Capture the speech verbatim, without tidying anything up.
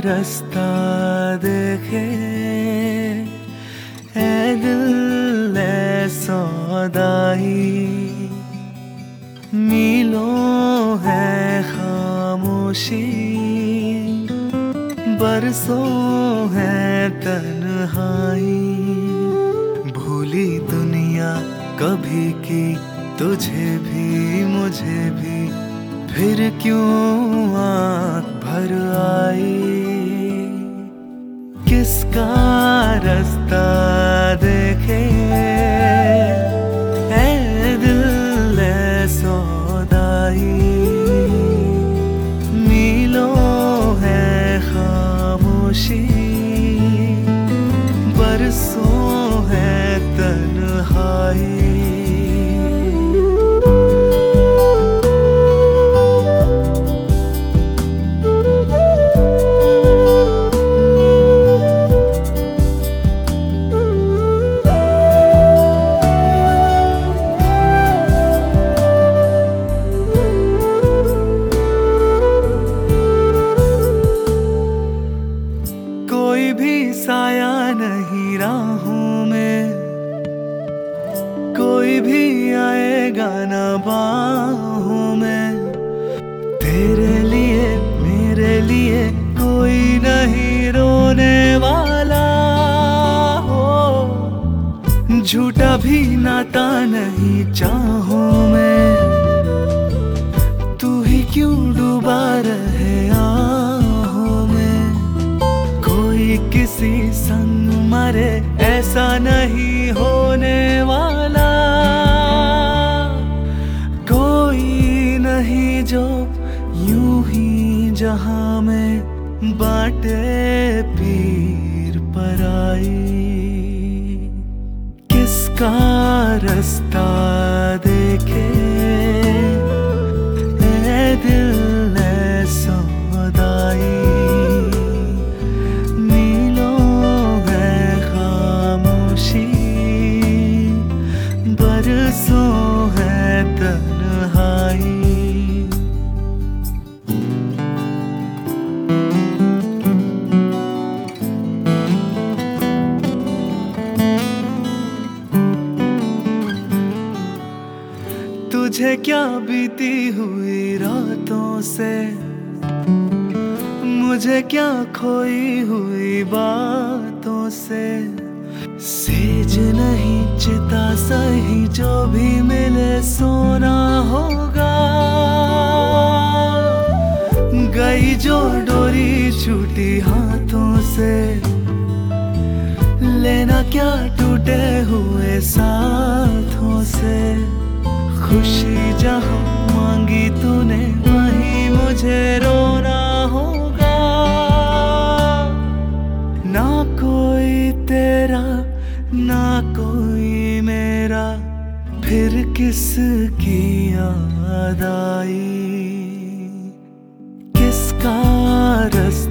रास्ता देखे ऐ दिल ऐ सौदाई। मीलों है खामोशी, बरसों है तन्हाई। भूली दुनिया कभी की तुझे भी मुझे भी, फिर क्यों आँख भर आई। किसका रास्ता देखे ऐ दिल ऐ सौदाई। मीलों है खामोशी, बरसों है तन्हाई। कोई भी साया नहीं राहों में, कोई भी आएगा ना बाहों में। तेरे लिए मेरे लिए कोई नहीं रोने वाला हो। झूठा भी नाता नहीं चाहों में, तू ही क्यों डूबा रहे आहों में। कोई किसी संग मरे ऐसा नहीं होने वाला। कोई नहीं जो यूं ही जहां में बाटे पीर पराई। किसका रास्ता देखे ऐ दिल ऐ सौदाई। बरसों है तन्हाई। तुझे क्या बीती हुई रातों से, मुझे क्या खोई हुई बातों से। सेज नहीं चिता सही जो भी मिले सोना होगा। गई जो डोरी छूटी हाथों से, लेना क्या टूटे हुए साथों से। खुशी जहाँ मांगी तूने वहीं मुझे रोना होगा। ना कोई तेरा ना कोई मेरा, फिर किसकी याद आई। किसका रास्ता